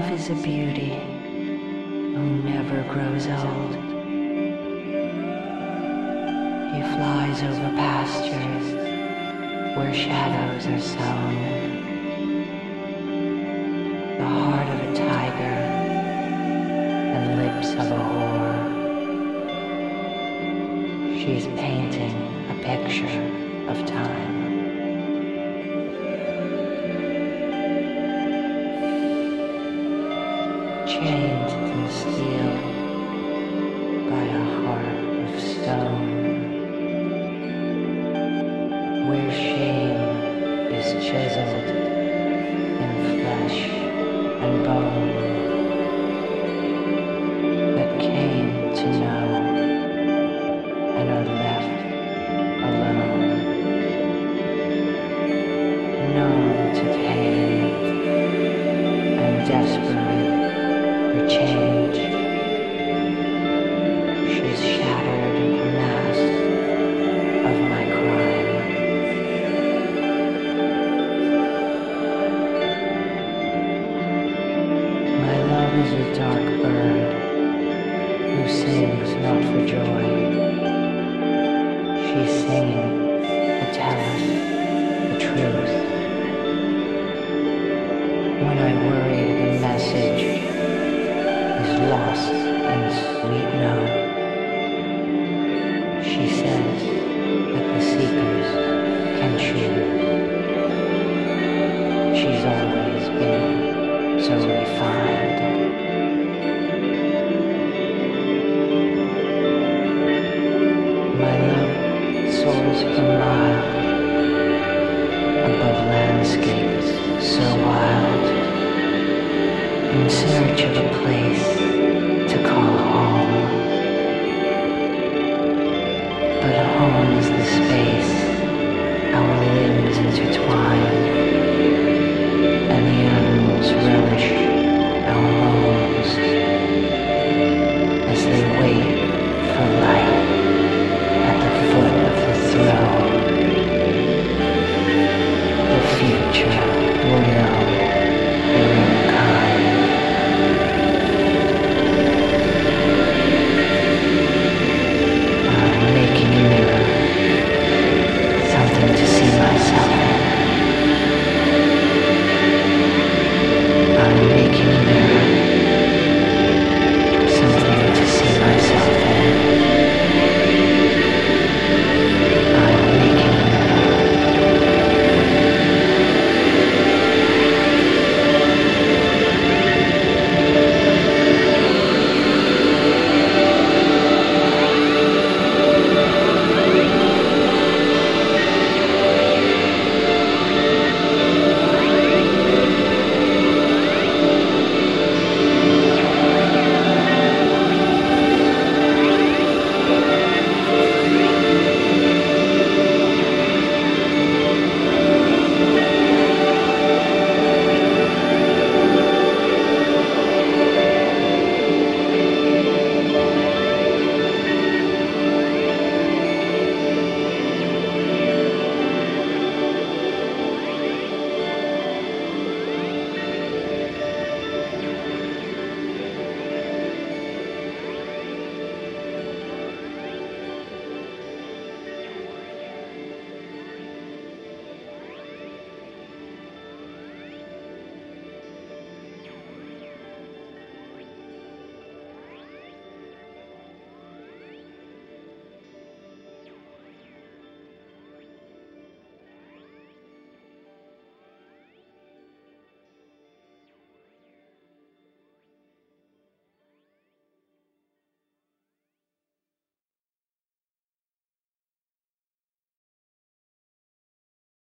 is a beauty who never grows old. He flies over pastures where shadows are sown. The heart of a tiger and lips of a whore. She's painting a picture of time. Chained in steel by a heart of stone, where shame is chiseled in flesh and bone, that came to know and are left alone, known to pain and desperate for change. She's shattered the mask of my crime. My love is a dark bird who sings not for joy. She's singing to tell us the truth. When I worry, the message is lost in sweet notes.